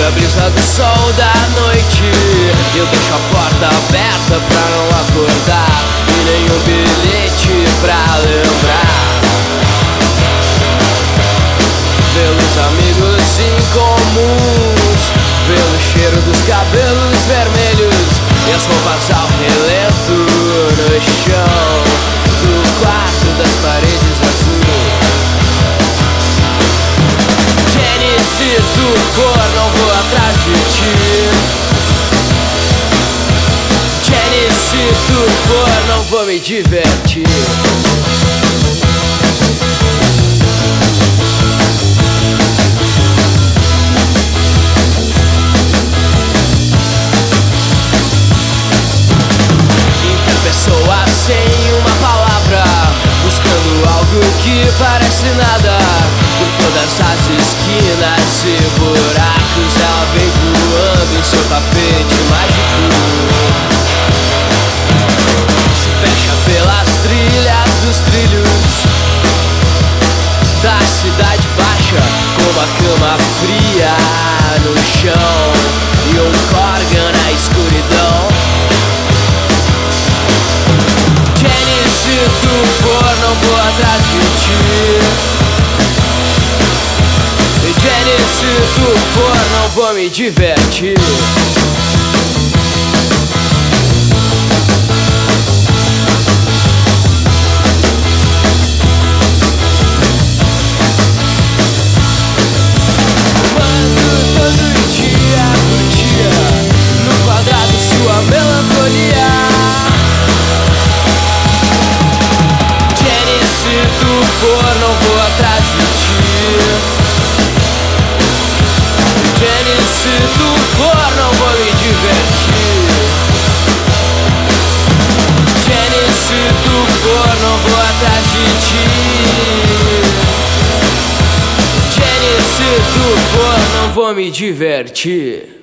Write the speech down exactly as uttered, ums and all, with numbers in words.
sob a brisa do sol da noite. Eu deixo a porta aberta pra não acordar e nenhum bilhete pra lembrar. Pelos amigos incomuns, pelo cheiro dos cabelos vermelhos e as roupas ao relento no chão do quarto das paredes azuis. Jenny, se tu for, não vou atrás de ti. Jenny, se tu for, não vou me divertir. Pessoa sem uma palavra, buscando algo que parece nada. Por todas as esquinas e buracos ela vem voando em seu tapete mágico. Se fecha pelas trilhas dos trilhos da cidade baixa, com uma cama fria no chão e um corgan na escuridão. Se tu for, não vou atrás de ti. E Jenny, se tu for, não vou me divertir. Quando todo dia por dia, no quadrado sua melancolia. Se tu for, não vou atrás de ti. Jenny, se tu for, não vou me divertir. Jenny, se tu for, não vou atrás de ti. Jenny, se tu for, não vou me divertir.